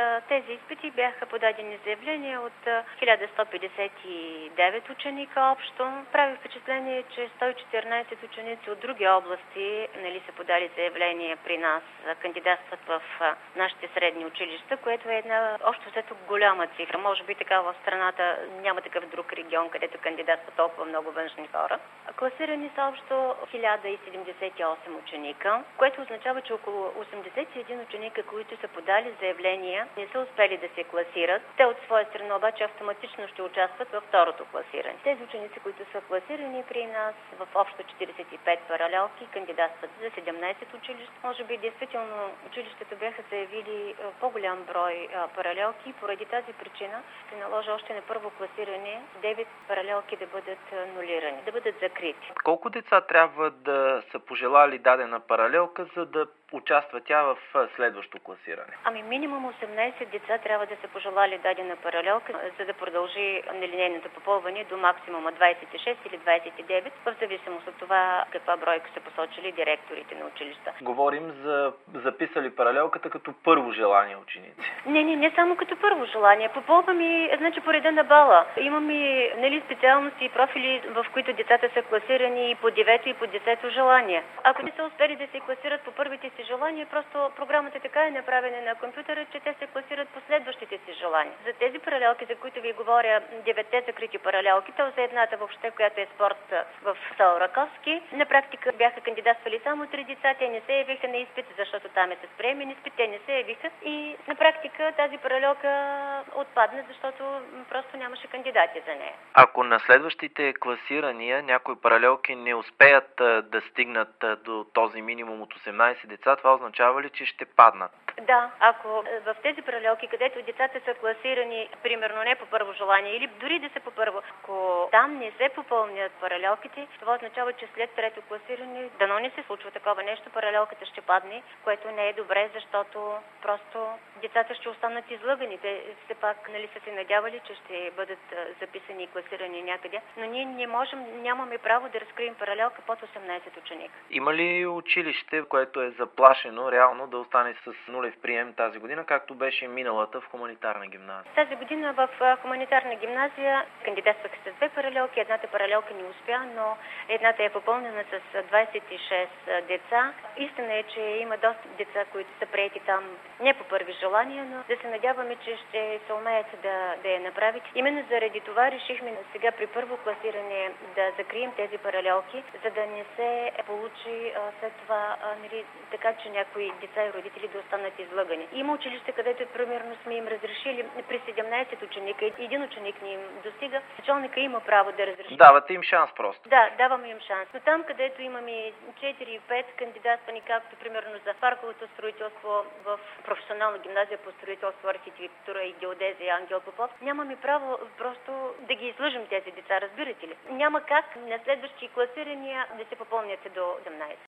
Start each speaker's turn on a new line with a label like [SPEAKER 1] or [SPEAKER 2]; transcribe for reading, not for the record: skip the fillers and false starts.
[SPEAKER 1] тези изпити бяха подадени заявления от 1159 ученика общо. Прави впечатление, че 114 ученици от други области са подали заявления при нас, кандидатстват в нашите средни училища, което е една общо взето голяма цифра. Може би така в страната няма такъв друг регион, където кандидатстват толкова много външни хора. Класирани са общо 1078 ученика, което означава, че около 81 ученика, които са подали заявления, не са успели да се класират. Те от своя страна обаче автоматично ще участват във второто класиране. Тези ученици, които са класирани при нас в общо 45 паралелки, кандидатстват за 17 училища. Може би действително училищата бяха заявили по-голям брой паралелки и поради тази причина се наложи още на първо класиране 9 паралелки да бъдат нулирани, да бъдат закрити.
[SPEAKER 2] Колко деца трябва да са пожелали дадена паралелка, за да участва тя в следващо класиране?
[SPEAKER 1] Минимум 18 деца трябва да са пожелали дадена паралелка, за да продължи нелинейното попълване до максимума 26 или 29, в зависимост от това каква бройка са посочили директорите на училища.
[SPEAKER 2] Говорим за записали паралелката като първо желание ученици.
[SPEAKER 1] Не само като първо желание. Попълваме, по реда на бала. Имаме специалности и профили, в които децата са класирани и по 9 и по 10 желание. Ако не са успели да се класират по първите си желания, просто програмата така е направена на компютъра, че те се класират по следващите си желания. За тези паралелки, за които ви говоря, 9 закрити паралелки, то за едната въобще, която е спорт в село Раковски, на практика бяха кандидатствали само 3 деца, те не се явиха на изпит, защото там е с приемен изпит, те не се явиха и на практика тази паралелка отпадна, защото просто нямаше кандидати за нея.
[SPEAKER 2] Ако на следващите класирания някои паралелки не успеят да стигнат до този минимум от 18 деца, това означава ли, че ще паднат?
[SPEAKER 1] Да, ако в тези паралелки, където децата са класирани, примерно не по първо желание или дори да са по първо, ако там не се попълнят паралелките, това означава, че след трето класиране, дано не се случва такова нещо, паралелката ще падне, което не е добре, защото просто децата ще останат излъгани. Те все пак са се надявали, че ще бъдат записани и класирани някъде, но ние нямаме право да разкрием паралелка под 18 ученика.
[SPEAKER 2] Има ли училище, което е заплашено реално да остане с нулев прием тази година, както беше миналата в хуманитарна гимназия?
[SPEAKER 1] Тази година в хуманитарна гимназия кандидатстваха с 2 паралелки, едната паралелка не успя, но едната е попълнена с 26 деца. Истина е, че има доста деца, които са приети там не по първи желания, но да се надяваме, че ще се умеят да я направят. Именно заради това решихме сега при първо класиране да закрием тези паралелки, за да не се получи след това така, че някои деца и родители да останат излъгани. Има училища, където примерно сме им разрешили при 17 ученика, един ученик не им достига, началника има право да разреши.
[SPEAKER 2] Давате им шанс просто.
[SPEAKER 1] Да, даваме им шанс. Но там, където имаме 4-5 кандидатствани, както примерно за парковото строителство в професионална гимназия по строителство, архитектура и геодезия Ангел Попов, нямаме право просто да ги излъжем тези деца, разбирате ли? Няма как на следващи класирания да се попълнят до 18.